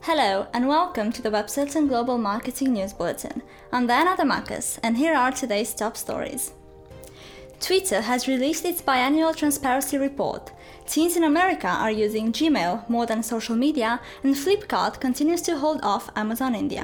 Hello and welcome to the Webcertain Global Marketing News Bulletin. I'm Diana Damakis and here are today's top stories. Twitter has released its biannual transparency report. Teens in America are using Gmail more than social media, and Flipkart continues to hold off Amazon India.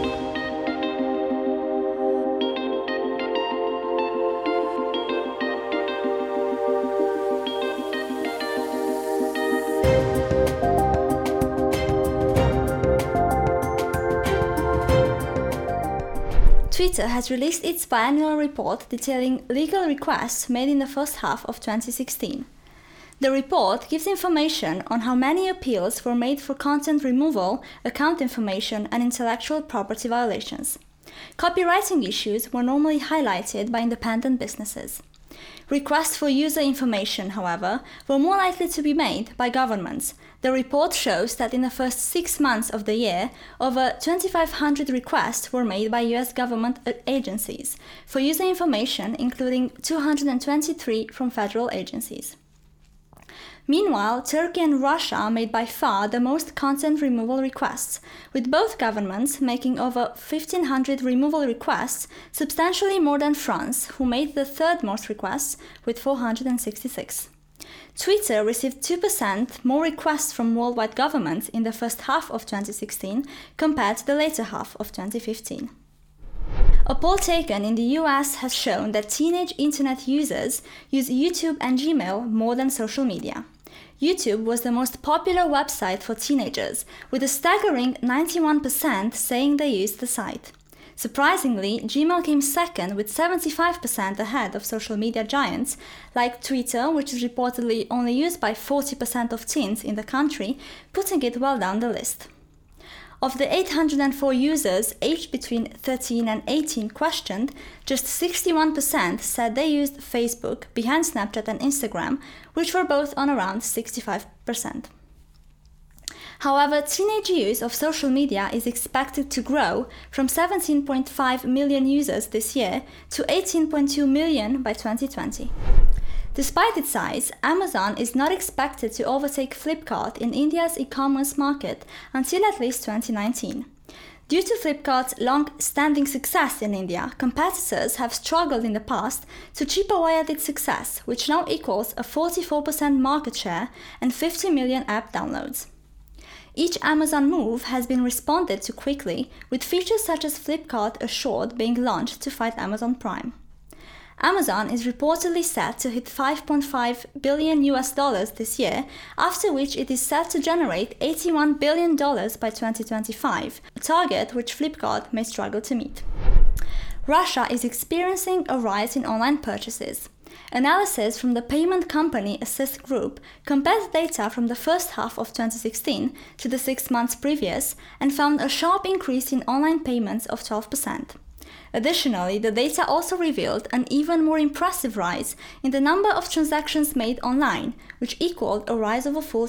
Twitter has released its biannual report detailing legal requests made in the first half of 2016. The report gives information on how many appeals were made for content removal, account information, and intellectual property violations. Copywriting issues were normally highlighted by independent businesses. Requests for user information, however, were more likely to be made by governments. The report shows that in the first 6 months of the year, over 2,500 requests were made by US government agencies for user information, including 223 from federal agencies. Meanwhile, Turkey and Russia made by far the most content removal requests, with both governments making over 1,500 removal requests, substantially more than France, who made the third most requests with 466. Twitter received 2% more requests from worldwide governments in the first half of 2016 compared to the later half of 2015. A poll taken in the US has shown that teenage internet users use YouTube and Gmail more than social media. YouTube was the most popular website for teenagers, with a staggering 91% saying they used the site. Surprisingly, Gmail came second with 75% ahead of social media giants like Twitter, which is reportedly only used by 40% of teens in the country, putting it well down the list. Of the 804 users aged between 13 and 18 questioned, just 61% said they used Facebook behind Snapchat and Instagram, which were both on around 65%. However, teenage use of social media is expected to grow from 17.5 million users this year to 18.2 million by 2020. Despite its size, Amazon is not expected to overtake Flipkart in India's e-commerce market until at least 2019. Due to Flipkart's long-standing success in India, competitors have struggled in the past to chip away at its success, which now equals a 44% market share and 50 million app downloads. Each Amazon move has been responded to quickly, with features such as Flipkart Assured being launched to fight Amazon Prime. Amazon is reportedly set to hit $5.5 billion this year, after which it is set to generate $81 billion by 2025, a target which Flipkart may struggle to meet. Russia is experiencing a rise in online purchases. Analysis from the payment company Assist Group compared data from the first half of 2016 to the 6 months previous and found a sharp increase in online payments of 12%. Additionally, the data also revealed an even more impressive rise in the number of transactions made online, which equaled a rise of a full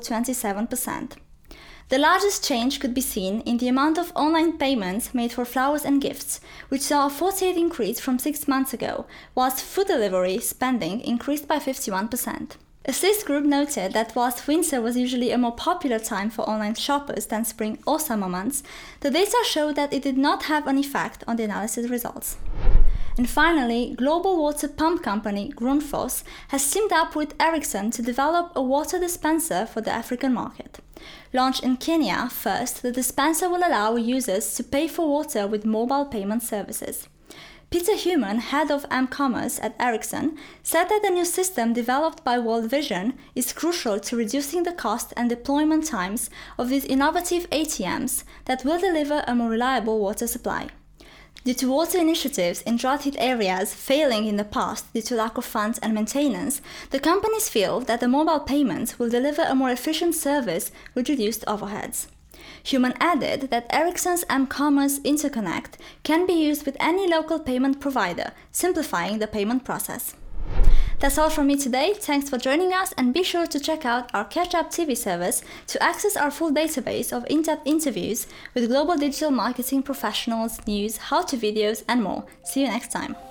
27%. The largest change could be seen in the amount of online payments made for flowers and gifts, which saw a 48% increase from 6 months ago, whilst food delivery spending increased by 51%. Assist Group noted that whilst winter was usually a more popular time for online shoppers than spring or summer months, the data showed that it did not have an effect on the analysis results. And finally, global water pump company Grundfos has teamed up with Ericsson to develop a water dispenser for the African market. Launched in Kenya first, the dispenser will allow users to pay for water with mobile payment services. Peter Human, head of m-commerce at Ericsson, said that the new system developed by World Vision is crucial to reducing the cost and deployment times of these innovative ATMs that will deliver a more reliable water supply. Due to water initiatives in drought-hit areas failing in the past due to lack of funds and maintenance, the companies feel that the mobile payments will deliver a more efficient service with reduced overheads. Human added that Ericsson's m-commerce interconnect can be used with any local payment provider, simplifying the payment process. That's all from me today. Thanks for joining us, and be sure to check out our Catch Up TV service to access our full database of in-depth interviews with global digital marketing professionals, news, how-to videos, and more. See you next time.